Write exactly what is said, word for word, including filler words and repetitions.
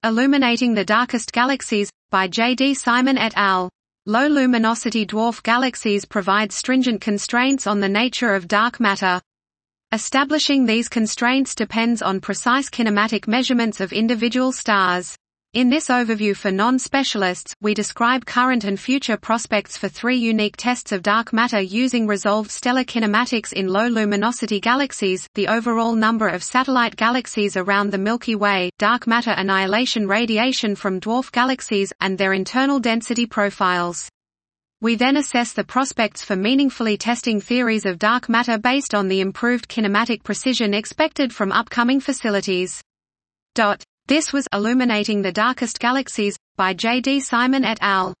Illuminating the Darkest Galaxies, by J D Simon et al. Low-luminosity dwarf galaxies provide stringent constraints on the nature of dark matter. Establishing these constraints depends on precise kinematic measurements of individual stars. In this overview for non-specialists, we describe current and future prospects for three unique tests of dark matter using resolved stellar kinematics in low-luminosity galaxies, the overall number of satellite galaxies around the Milky Way, dark matter annihilation radiation from dwarf galaxies, and their internal density profiles. We then assess the prospects for meaningfully testing theories of dark matter based on the improved kinematic precision expected from upcoming facilities. This was Illuminating the Darkest Galaxies, by J D Simon et al.